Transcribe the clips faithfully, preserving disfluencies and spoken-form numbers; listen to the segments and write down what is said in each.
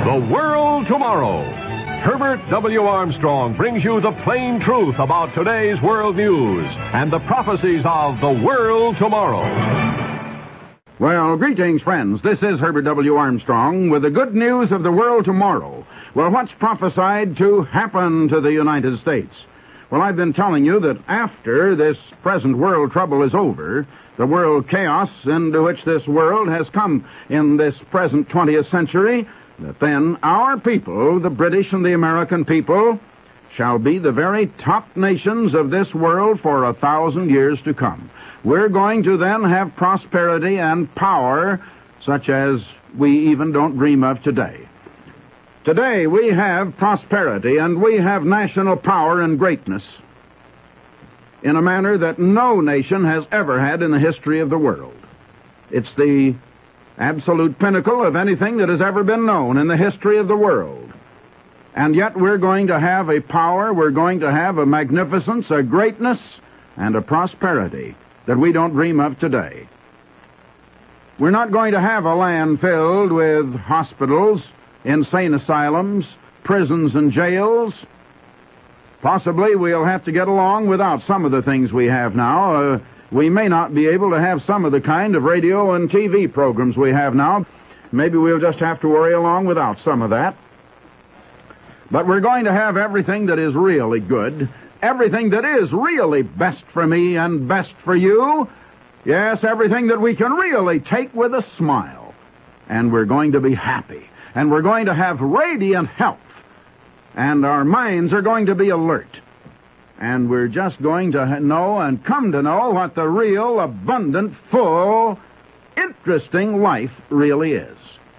The World Tomorrow. Herbert W. Armstrong brings you the plain truth about today's world news and the prophecies of the world tomorrow. Well, greetings, friends. This is Herbert W. Armstrong with the good news of the world tomorrow. Well, what's prophesied to happen to the United States? Well, I've been telling you that after this present world trouble is over, the world chaos into which this world has come in this present twentieth century, that then our people, the British and the American people, shall be the very top nations of this world for a thousand years to come. We're going to then have prosperity and power such as we even don't dream of today. Today we have prosperity and we have national power and greatness in a manner that no nation has ever had in the history of the world. It's the absolute pinnacle of anything that has ever been known in the history of the world. And yet we're going to have a power, we're going to have a magnificence, a greatness, and a prosperity that we don't dream of today. We're not going to have a land filled with hospitals, insane asylums, prisons and jails. Possibly we'll have to get along without some of the things we have now. Uh, we may not be able to have some of the kind of radio and T V programs we have now. Maybe we'll just have to worry along without some of that. But we're going to have everything that is really good, everything that is really best for me and best for you. Yes, everything that we can really take with a smile. And we're going to be happy. And we're going to have radiant health. And our minds are going to be alert. And we're just going to know and come to know what the real, abundant, full, interesting life really is.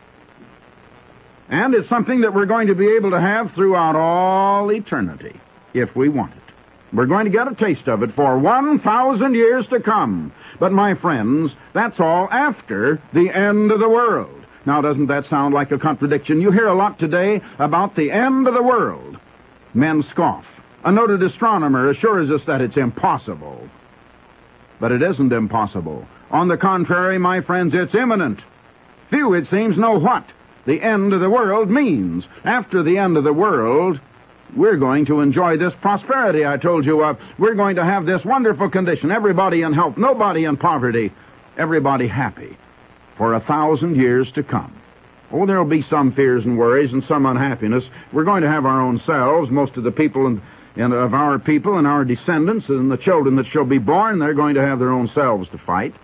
And it's something that we're going to be able to have throughout all eternity, if we want it. We're going to get a taste of it for one thousand years to come. But, my friends, that's all after the end of the world. Now, doesn't that sound like a contradiction? You hear a lot today about the end of the world. Men scoff. A noted astronomer assures us that it's impossible. But it isn't impossible. On the contrary, my friends, it's imminent. Few, it seems, know what the end of the world means. After the end of the world, we're going to enjoy this prosperity I told you of. We're going to have this wonderful condition. Everybody in health, nobody in poverty, everybody happy for a thousand years to come. Oh, there'll be some fears and worries and some unhappiness. We're going to have our own selves. Most of the people in, in, of our people and our descendants and the children that shall be born, they're going to have their own selves to fight.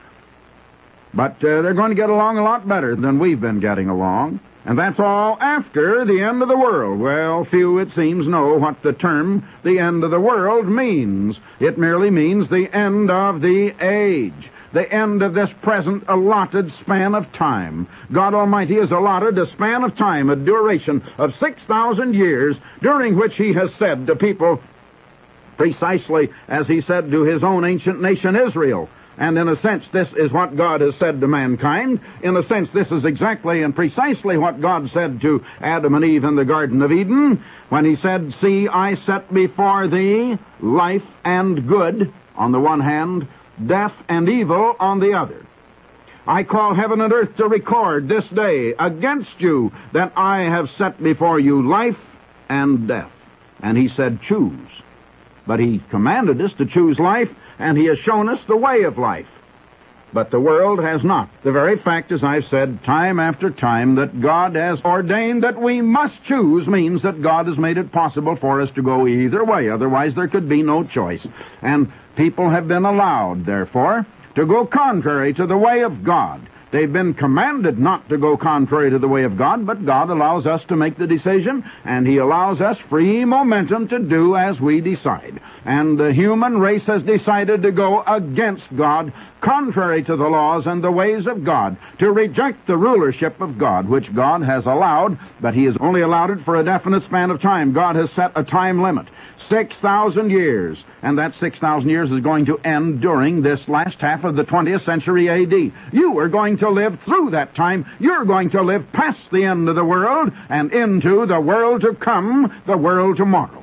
But uh, they're going to get along a lot better than we've been getting along. And that's all after the end of the world. Well, few, it seems, know what the term the end of the world means. It merely means the end of the age. The end of this present allotted span of time. God Almighty has allotted a span of time, a duration of six thousand years, during which He has said to people, precisely as He said to His own ancient nation Israel. And in a sense, this is what God has said to mankind. In a sense, this is exactly and precisely what God said to Adam and Eve in the Garden of Eden, when He said, "See, I set before thee life and good on the one hand, death and evil on the other. I call heaven and earth to record this day against you that I have set before you life and death." And He said, choose. But He commanded us to choose life, and He has shown us the way of life. But the world has not. The very fact, as I've said time after time, that God has ordained that we must choose means that God has made it possible for us to go either way. Otherwise, there could be no choice. And people have been allowed, therefore, to go contrary to the way of God. They've been commanded not to go contrary to the way of God, but God allows us to make the decision, and He allows us free momentum to do as we decide. And the human race has decided to go against God, contrary to the laws and the ways of God, to reject the rulership of God, which God has allowed, but He has only allowed it for a definite span of time. God has set a time limit. Six thousand years. And that six thousand years is going to end during this last half of the twentieth century A D. You are going to live through that time. You're going to live past the end of the world and into the world to come, the world tomorrow.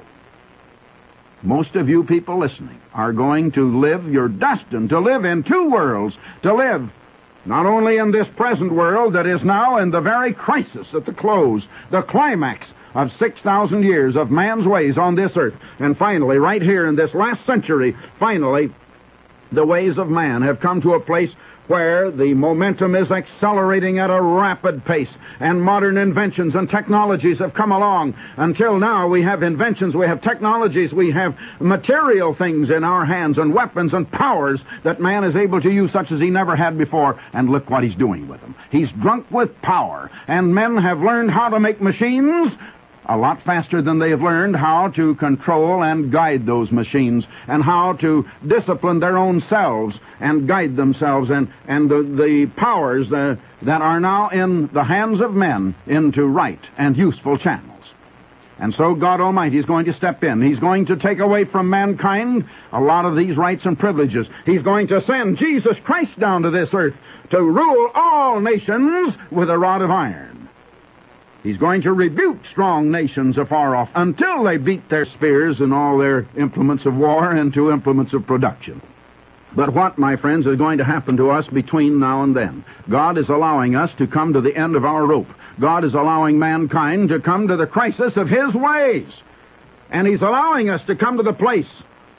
Most of you people listening are going to live, you're destined to live in two worlds, to live not only in this present world that is now in the very crisis at the close, the climax of six thousand years of man's ways on this earth. And finally, right here in this last century, finally, the ways of man have come to a place where the momentum is accelerating at a rapid pace, and modern inventions and technologies have come along. Until now, we have inventions, we have technologies, we have material things in our hands, and weapons and powers that man is able to use such as he never had before, and look what he's doing with them. He's drunk with power, and men have learned how to make machines a lot faster than they have learned how to control and guide those machines, and how to discipline their own selves and guide themselves, and, and the, the powers uh, that are now in the hands of men into right and useful channels. And so God Almighty is going to step in. He's going to take away from mankind a lot of these rights and privileges. He's going to send Jesus Christ down to this earth to rule all nations with a rod of iron. He's going to rebuke strong nations afar off until they beat their spears and all their implements of war into implements of production. But what, my friends, is going to happen to us between now and then? God is allowing us to come to the end of our rope. God is allowing mankind to come to the crisis of His ways. And He's allowing us to come to the place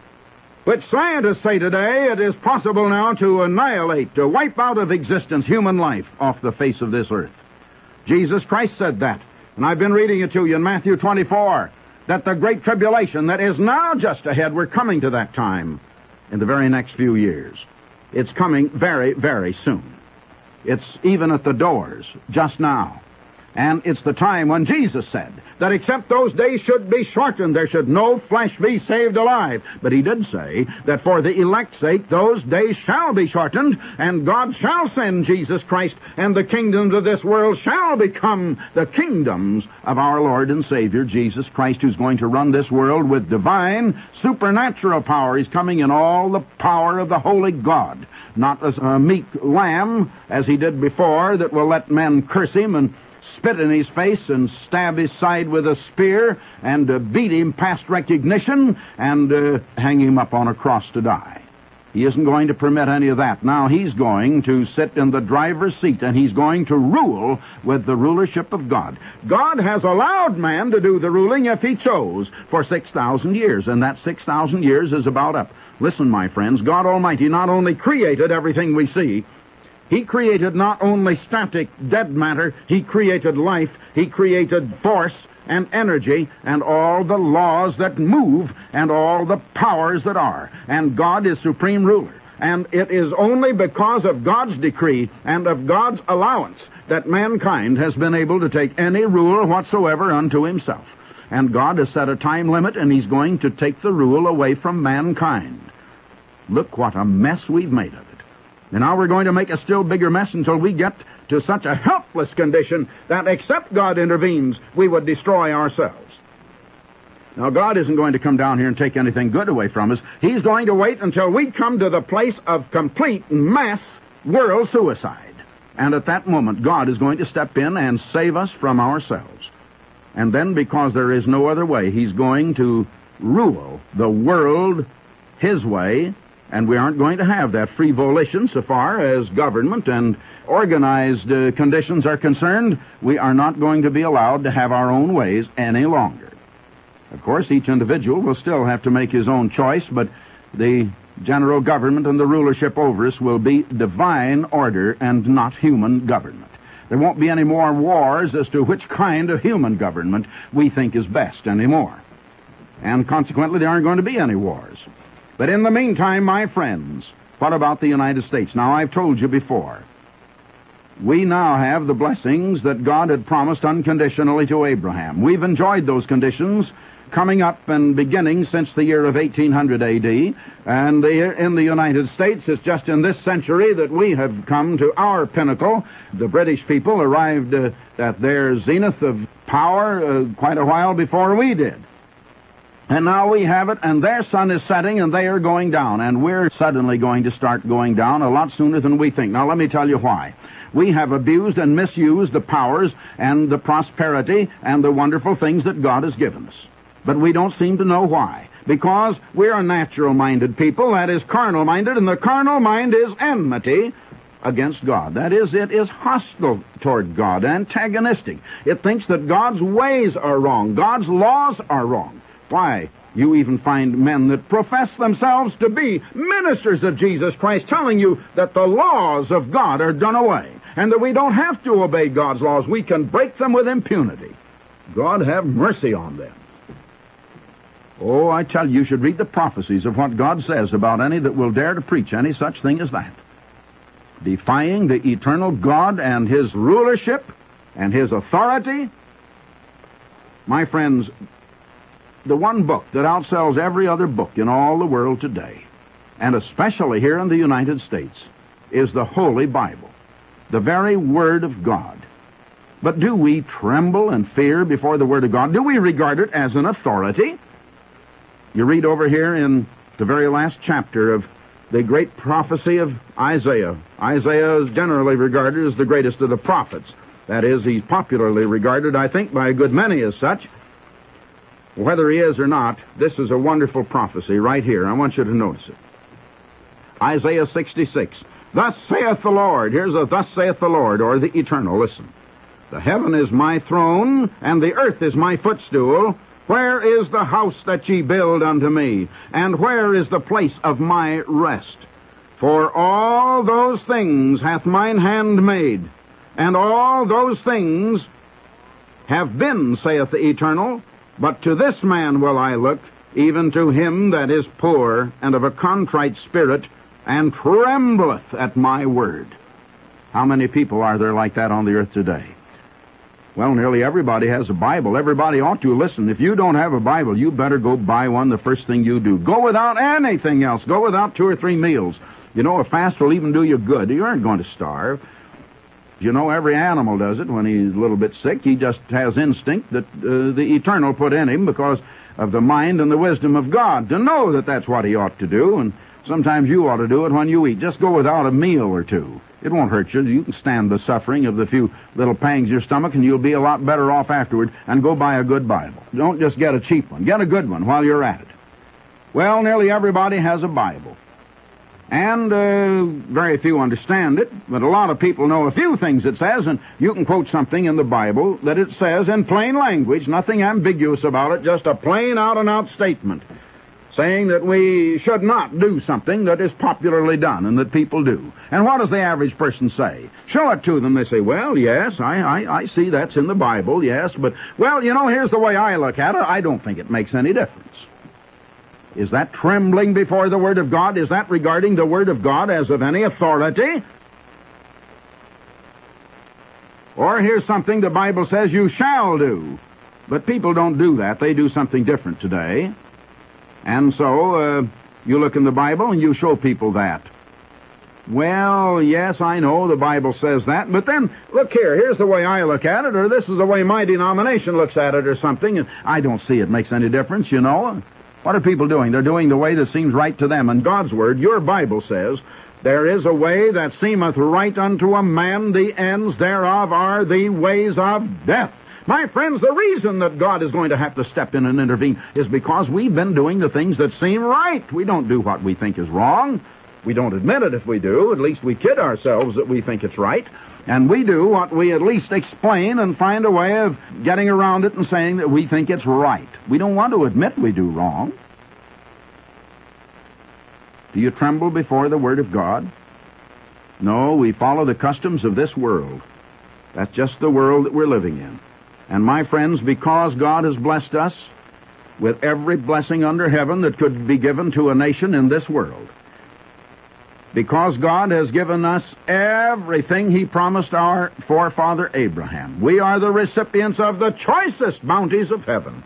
which scientists say today it is possible now to annihilate, to wipe out of existence human life off the face of this earth. Jesus Christ said that, and I've been reading it to you in Matthew twenty-four, that the great tribulation that is now just ahead, we're coming to that time in the very next few years. It's coming very, very soon. It's even at the doors just now. And it's the time when Jesus said that except those days should be shortened, there should no flesh be saved alive. But He did say that for the elect's sake, those days shall be shortened, and God shall send Jesus Christ, and the kingdoms of this world shall become the kingdoms of our Lord and Savior, Jesus Christ, who's going to run this world with divine, supernatural power. He's coming in all the power of the Holy God, not as a meek lamb, as He did before, that will let men curse Him and spit in His face and stab His side with a spear and uh, beat Him past recognition and uh, hang Him up on a cross to die. He isn't going to permit any of that. Now He's going to sit in the driver's seat, and He's going to rule with the rulership of God. God has allowed man to do the ruling if He chose for six thousand years, and that six thousand years is about up. Listen, my friends, God Almighty not only created everything we see, He created not only static, dead matter, He created life, He created force and energy and all the laws that move and all the powers that are. And God is supreme ruler. And it is only because of God's decree and of God's allowance that mankind has been able to take any rule whatsoever unto himself. And God has set a time limit, and He's going to take the rule away from mankind. Look what a mess we've made of it. And now we're going to make a still bigger mess until we get to such a helpless condition that except God intervenes, we would destroy ourselves. Now, God isn't going to come down here and take anything good away from us. He's going to wait until we come to the place of complete mass world suicide. And at that moment, God is going to step in and save us from ourselves. And then, because there is no other way, He's going to rule the world His way. And we aren't going to have that free volition so far as government and organized uh, conditions are concerned. We are not going to be allowed to have our own ways any longer. Of course, each individual will still have to make his own choice, but the general government and the rulership over us will be divine order and not human government. There won't be any more wars as to which kind of human government we think is best anymore. And consequently, there aren't going to be any wars. But in the meantime, my friends, what about the United States? Now, I've told you before, we now have the blessings that God had promised unconditionally to Abraham. We've enjoyed those conditions coming up and beginning since the year of eighteen hundred A D, and the, in the United States, it's just in this century that we have come to our pinnacle. The British people arrived uh, at their zenith of power uh, quite a while before we did. And now we have it, and their sun is setting, and they are going down. And we're suddenly going to start going down a lot sooner than we think. Now, let me tell you why. We have abused and misused the powers and the prosperity and the wonderful things that God has given us. But we don't seem to know why. Because we're a natural-minded people, that is carnal-minded, and the carnal mind is enmity against God. That is, it is hostile toward God, antagonistic. It thinks that God's ways are wrong, God's laws are wrong. Why, you even find men that profess themselves to be ministers of Jesus Christ telling you that the laws of God are done away, and that we don't have to obey God's laws. We can break them with impunity. God have mercy on them. Oh, I tell you, you should read the prophecies of what God says about any that will dare to preach any such thing as that. Defying the eternal God and His rulership and His authority. My friends, the one book that outsells every other book in all the world today, and especially here in the United States, is the Holy Bible, the very Word of God. But do we tremble and fear before the Word of God? Do we regard it as an authority? You read over here in the very last chapter of the great prophecy of Isaiah. Isaiah is generally regarded as the greatest of the prophets. That is, he's popularly regarded, I think, by a good many as such. Whether he is or not, this is a wonderful prophecy right here. I want you to notice it. Isaiah sixty-six. Thus saith the Lord. Here's a thus saith the Lord, or the eternal. Listen. The heaven is my throne, and the earth is my footstool. Where is the house that ye build unto me? And where is the place of my rest? For all those things hath mine hand made, and all those things have been, saith the Eternal. But to this man will I look, even to him that is poor and of a contrite spirit, and trembleth at my word. How many people are there like that on the earth today? Well, nearly everybody has a Bible. Everybody ought to. Listen, if you don't have a Bible, you better go buy one the first thing you do. Go without anything else. Go without two or three meals. You know, a fast will even do you good. You aren't going to starve. You know, every animal does it when he's a little bit sick. He just has instinct that uh, the Eternal put in him because of the mind and the wisdom of God to know that that's what he ought to do. And sometimes you ought to do it when you eat. Just go without a meal or two. It won't hurt you. You can stand the suffering of the few little pangs in your stomach, and you'll be a lot better off afterward. And go buy a good Bible. Don't just get a cheap one. Get a good one while you're at it. Well, nearly everybody has a Bible. And uh, very few understand it, but a lot of people know a few things it says, and you can quote something in the Bible that it says in plain language, nothing ambiguous about it, just a plain out-and-out statement, saying that we should not do something that is popularly done and that people do. And what does the average person say? Show it to them. They say, well, yes, I, I, I see that's in the Bible, yes, but, well, you know, here's the way I look at it. I don't think it makes any difference. Is that trembling before the Word of God? Is that regarding the Word of God as of any authority? Or here's something the Bible says you shall do. But people don't do that. They do something different today. And so, uh, you look in the Bible and you show people that. Well, yes, I know the Bible says that, but then, look here, here's the way I look at it, or this is the way my denomination looks at it, or something, and I don't see it makes any difference, you know. What are people doing? They're doing the way that seems right to them. And God's Word, your Bible says, there is a way that seemeth right unto a man, the ends thereof are the ways of death. My friends, the reason that God is going to have to step in and intervene is because we've been doing the things that seem right. We don't do what we think is wrong. We don't admit it if we do. At least we kid ourselves that we think it's right. And we do what we at least explain and find a way of getting around it and saying that we think it's right. We don't want to admit we do wrong. Do you tremble before the Word of God? No, we follow the customs of this world. That's just the world that we're living in. And my friends, because God has blessed us with every blessing under heaven that could be given to a nation in this world, because God has given us everything He promised our forefather Abraham, we are the recipients of the choicest bounties of heaven.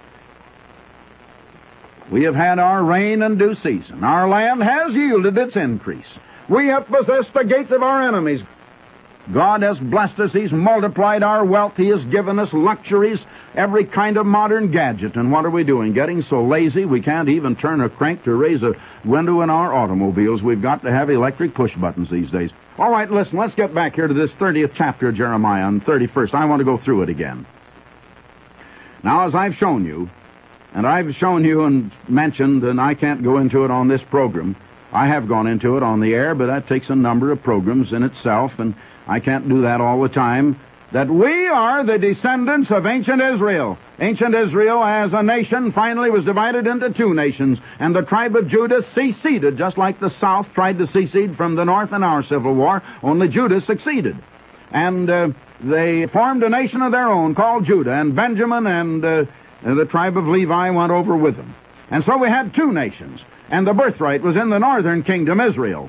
We have had our rain in due season. Our land has yielded its increase. We have possessed the gates of our enemies. God has blessed us. He's multiplied our wealth. He has given us luxuries, every kind of modern gadget. And what are we doing? Getting so lazy we can't even turn a crank to raise a window in our automobiles. We've got to have electric push buttons these days. All right, listen, let's get back here to this thirtieth chapter of Jeremiah and thirty-first. I want to go through it again. Now, as I've shown you, and I've shown you and mentioned, and I can't go into it on this program, I have gone into it on the air, but that takes a number of programs in itself, and I can't do that all the time. That we are the descendants of ancient Israel. Ancient Israel as a nation finally was divided into two nations, and the tribe of Judah seceded, just like the South tried to secede from the North in our Civil War, only Judah succeeded. And uh, they formed a nation of their own called Judah, and Benjamin and uh, the tribe of Levi went over with them. And so we had two nations, and the birthright was in the northern kingdom, Israel.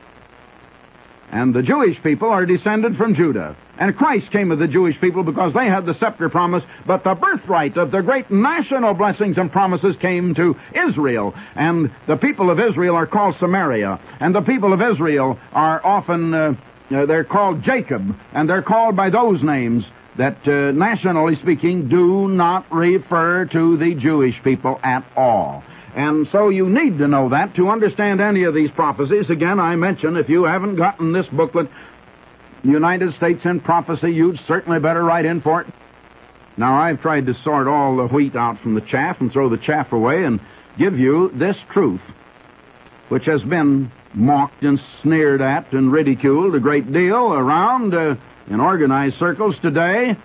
And the Jewish people are descended from Judah. And Christ came of the Jewish people because they had the scepter promise, but the birthright of the great national blessings and promises came to Israel. And the people of Israel are called Samaria. And the people of Israel are often, uh, uh, they're called Jacob. And they're called by those names that, uh, nationally speaking, do not refer to the Jewish people at all. And so you need to know that to understand any of these prophecies. Again, I mention, if you haven't gotten this booklet, United States in Prophecy, you'd certainly better write in for it. Now, I've tried to sort all the wheat out from the chaff and throw the chaff away and give you this truth, which has been mocked and sneered at and ridiculed a great deal around uh, in organized circles today.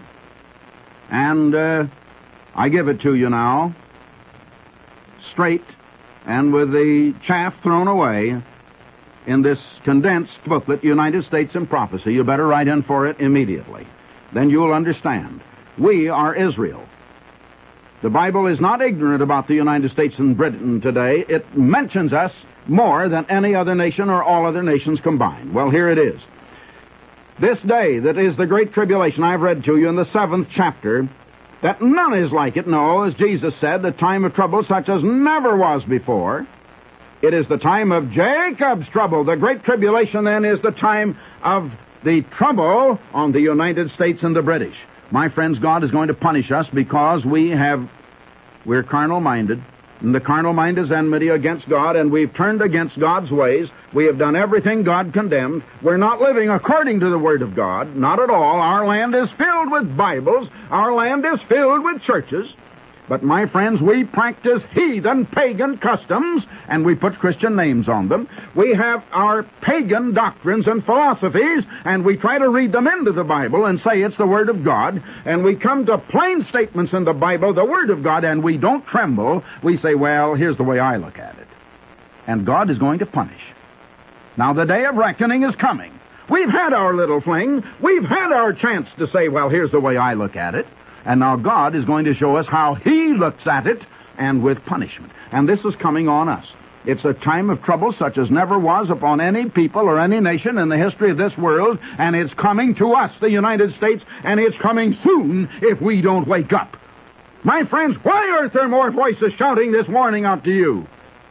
And uh, I give it to you now, straight and with the chaff thrown away, in this condensed booklet, United States in Prophecy. You better write in for it immediately. Then you'll understand. We are Israel. The Bible is not ignorant about the United States and Britain today. It mentions us more than any other nation or all other nations combined. Well, here it is. This day that is the Great Tribulation, I've read to you in the seventh chapter, that none is like it. No, as Jesus said, the time of trouble such as never was before. It is the time of Jacob's trouble. The Great Tribulation, then, is the time of the trouble on the United States and the British. My friends, God is going to punish us because we have, we're carnal-minded, and the carnal mind is enmity against God, and we've turned against God's ways. We have done everything God condemned. We're not living according to the Word of God, not at all. Our land is filled with Bibles. Our land is filled with churches. But, my friends, we practice heathen, pagan customs, and we put Christian names on them. We have our pagan doctrines and philosophies, and we try to read them into the Bible and say it's the Word of God. And we come to plain statements in the Bible, the Word of God, and we don't tremble. We say, well, here's the way I look at it. And God is going to punish. Now, the day of reckoning is coming. We've had our little fling. We've had our chance to say, well, here's the way I look at it. And now God is going to show us how He looks at it, and with punishment. And this is coming on us. It's a time of trouble such as never was upon any people or any nation in the history of this world, and it's coming to us, the United States, and it's coming soon if we don't wake up. My friends, why aren't there more voices shouting this warning out to you?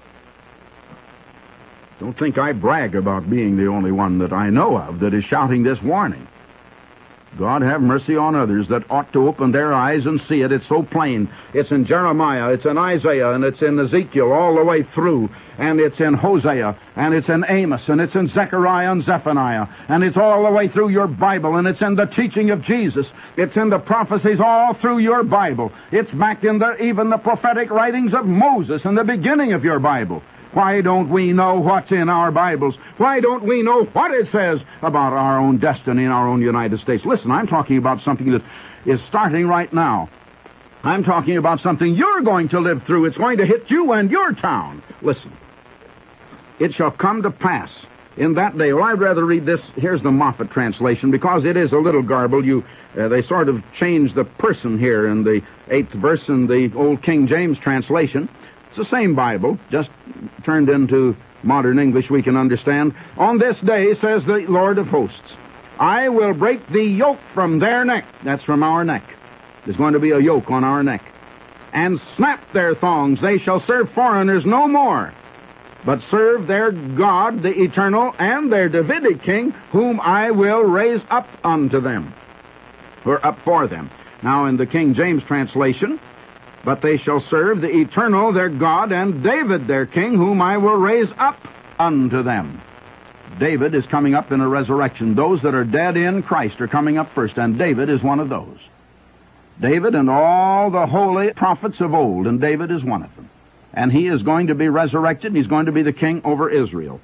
Don't think I brag about being the only one that I know of that is shouting this warning. God have mercy on others that ought to open their eyes and see it. It's so plain. It's in Jeremiah, it's in Isaiah, and it's in Ezekiel all the way through. And it's in Hosea, and it's in Amos, and it's in Zechariah and Zephaniah. And it's all the way through your Bible, and it's in the teaching of Jesus. It's in the prophecies all through your Bible. It's back in the, even the prophetic writings of Moses in the beginning of your Bible. Why don't we know what's in our Bibles? Why don't we know what it says about our own destiny in our own United States? Listen, I'm talking about something that is starting right now. I'm talking about something you're going to live through. It's going to hit you and your town. Listen. It shall come to pass in that day. Well, I'd rather read this. Here's the Moffat translation, because it is a little garbled. You, uh, they sort of changed the person here in the eighth verse in the old King James translation. It's the same Bible, just turned into modern English we can understand. On this day, says the Lord of hosts, I will break the yoke from their neck. That's from our neck. There's going to be a yoke on our neck. And snap their thongs. They shall serve foreigners no more, but serve their God, the eternal, and their Davidic king, whom I will raise up unto them, or up for them. Now, in the King James translation, but they shall serve the eternal, their God, and David, their king, whom I will raise up unto them. David is coming up in a resurrection. Those that are dead in Christ are coming up first, and David is one of those. David and all the holy prophets of old, and David is one of them. and he is going to be resurrected. He's going to be the king over Israel.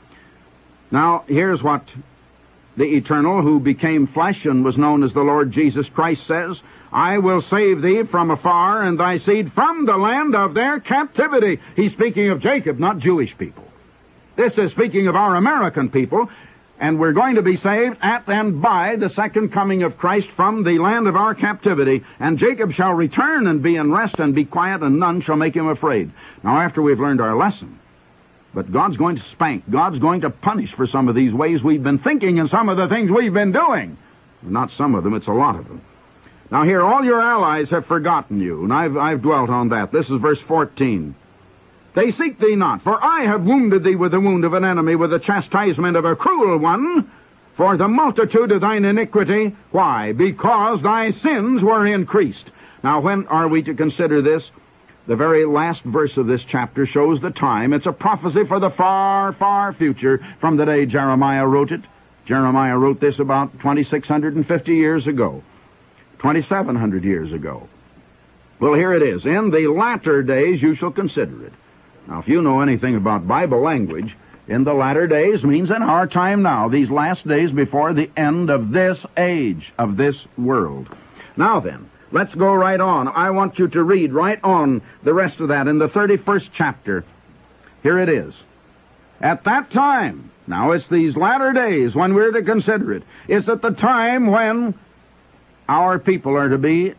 Now, here's what the Eternal, who became flesh and was known as the Lord Jesus Christ, says, I will save thee from afar, and thy seed from the land of their captivity. He's speaking of Jacob, not Jewish people. This is speaking of our American people, and we're going to be saved at and by the second coming of Christ from the land of our captivity. And Jacob shall return and be in rest and be quiet, and none shall make him afraid. Now, after we've learned our lesson, but God's going to spank, God's going to punish for some of these ways we've been thinking and some of the things we've been doing. Not some of them, it's a lot of them. Now here, all your allies have forgotten you, and I've, I've dwelt on that. This is verse fourteen. They seek thee not, for I have wounded thee with the wound of an enemy, with the chastisement of a cruel one, for the multitude of thine iniquity. Why? Because thy sins were increased. Now, when are we to consider this? The very last verse of this chapter shows the time. It's a prophecy for the far, far future from the day Jeremiah wrote it. Jeremiah wrote this about twenty-six hundred fifty years ago, twenty-seven hundred years ago. Well, here it is. In the latter days you shall consider it. Now, if you know anything about Bible language, in the latter days means in our time now, these last days before the end of this age, of this world. Now then, let's go right on. I want you to read right on the rest of that in the thirty-first chapter. Here it is. At that time, now it's these latter days when we're to consider it. It's at the time when our people are to be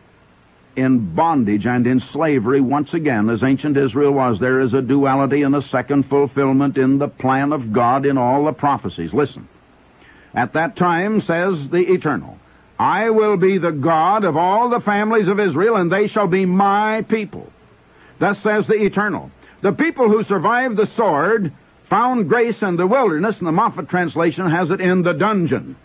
in bondage and in slavery once again, as ancient Israel was. There is a duality and a second fulfillment in the plan of God in all the prophecies. Listen. At that time, says the Eternal, I will be the God of all the families of Israel, and they shall be my people. Thus says the Eternal. The people who survived the sword found grace in the wilderness, and the Moffat translation has it in the dungeon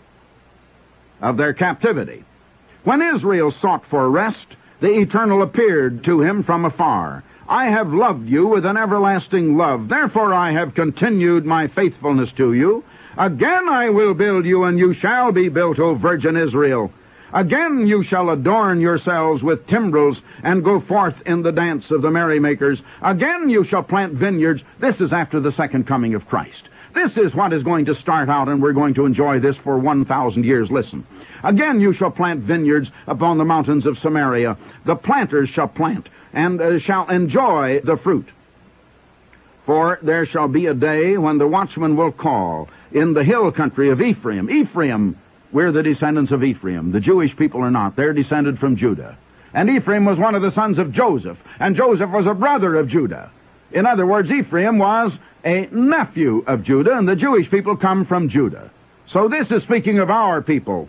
of their captivity. When Israel sought for rest, the Eternal appeared to him from afar. I have loved you with an everlasting love. Therefore I have continued my faithfulness to you. Again I will build you, and you shall be built, O virgin Israel. Again you shall adorn yourselves with timbrels, and go forth in the dance of the merrymakers. Again you shall plant vineyards. This is after the second coming of Christ. This is what is going to start out, and we're going to enjoy this for one thousand years. Listen. Again you shall plant vineyards upon the mountains of Samaria. The planters shall plant, and uh, shall enjoy the fruit. For there shall be a day when the watchman will call in the hill country of Ephraim. Ephraim, we're the descendants of Ephraim. The Jewish people are not. They're descended from Judah. And Ephraim was one of the sons of Joseph, and Joseph was a brother of Judah. In other words, Ephraim was a nephew of Judah, and the Jewish people come from Judah. So this is speaking of our people.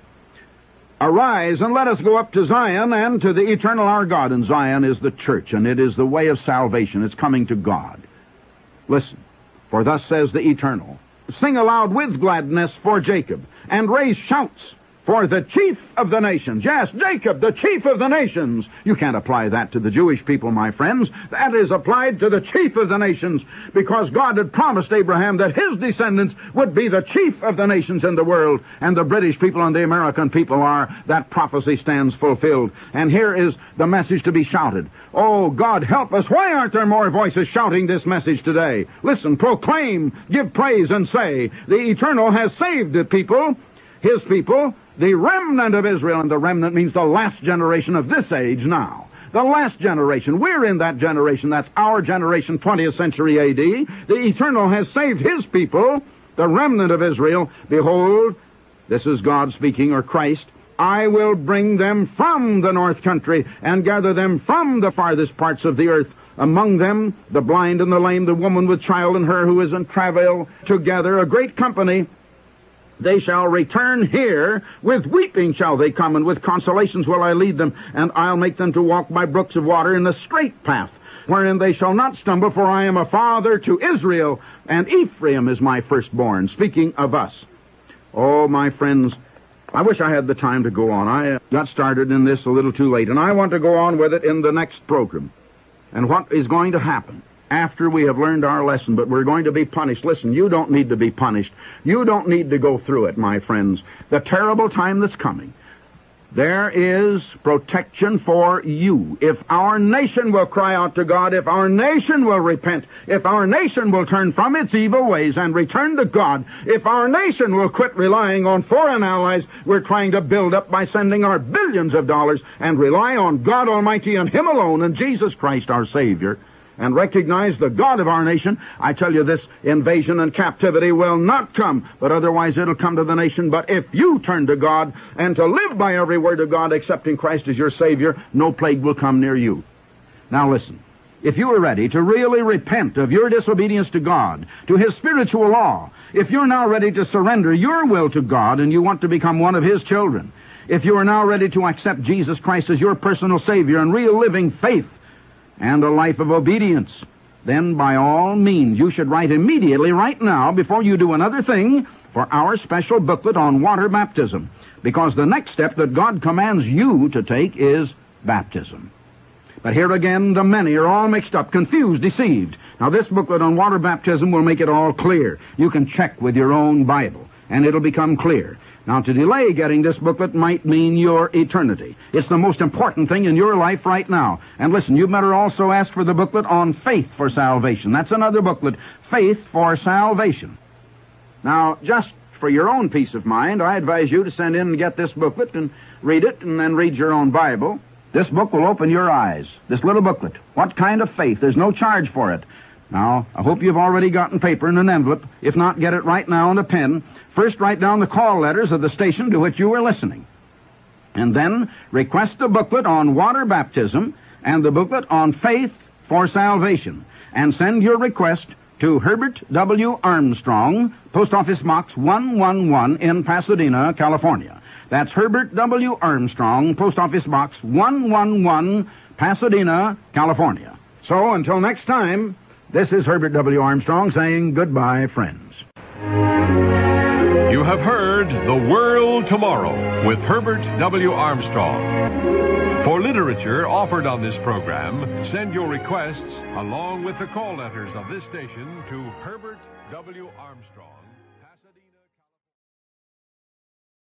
Arise, and let us go up to Zion and to the Eternal our God. And Zion is the church, and it is the way of salvation. It's coming to God. Listen, for thus says the Eternal, sing aloud with gladness for Jacob, and raise shouts for the chief of the nations. Yes, Jacob, the chief of the nations. You can't apply that to the Jewish people, my friends. That is applied to the chief of the nations, because God had promised Abraham that his descendants would be the chief of the nations in the world. And the British people and the American people are. That prophecy stands fulfilled. And here is the message to be shouted. Oh, God, help us. Why aren't there more voices shouting this message today? Listen, proclaim, give praise, and say, the Eternal has saved the people, his people, the remnant of Israel. And the remnant means the last generation of this age now. The last generation. We're in that generation. That's our generation, twentieth century A D. The Eternal has saved his people, the remnant of Israel. Behold, this is God speaking, or Christ. I will bring them from the north country and gather them from the farthest parts of the earth. Among them, the blind and the lame, the woman with child and her who is in travail, together, a great company. They shall return here. With weeping shall they come, and with consolations will I lead them. And I'll make them to walk by brooks of water in the straight path, wherein they shall not stumble, for I am a father to Israel, and Ephraim is my firstborn. Speaking of us. Oh, my friends, I wish I had the time to go on. I got started in this a little too late, and I want to go on with it in the next program. And what is going to happen after we have learned our lesson? But we're going to be punished. Listen, you don't need to be punished. You don't need to go through it, my friends. The terrible time that's coming. there is protection for you. If our nation will cry out to God, if our nation will repent, if our nation will turn from its evil ways and return to God, if our nation will quit relying on foreign allies we're trying to build up by sending our billions of dollars and rely on God Almighty and Him alone and Jesus Christ our Savior, and recognize the God of our nation, I tell you, this invasion and captivity will not come, but otherwise it'll come to the nation. But if you turn to God and to live by every word of God, accepting Christ as your Savior, no plague will come near you. Now listen, if you are ready to really repent of your disobedience to God, to His spiritual law, if you're now ready to surrender your will to God and you want to become one of His children, if you are now ready to accept Jesus Christ as your personal Savior and real living faith, and a life of obedience, then by all means you should write immediately right now before you do another thing for our special booklet on water baptism, because the next step that God commands you to take is baptism. But here again, the many are all mixed up, confused, deceived. Now this booklet on water baptism will make it all clear. You can check with your own Bible, and it'll become clear. Now, to delay getting this booklet might mean your eternity. It's the most important thing in your life right now. And listen, you better also ask for the booklet on faith for salvation. That's another booklet, Faith for Salvation. Now, just for your own peace of mind, I advise you to send in and get this booklet and read it and then read your own Bible. This book will open your eyes. This little booklet. What kind of faith? There's no charge for it. Now, I hope you've already gotten paper and an envelope. If not, get it right now and a pen. First, write down the call letters of the station to which you are listening. And then request the booklet on water baptism and the booklet on faith for salvation. And send your request to Herbert W. Armstrong, Post Office Box one one one in Pasadena, California. That's Herbert W. Armstrong, Post Office Box one one one, Pasadena, California. So, until next time, this is Herbert W. Armstrong saying goodbye, friends. You have heard The World Tomorrow with Herbert W. Armstrong. For literature offered on this program, send your requests along with the call letters of this station to Herbert W. Armstrong.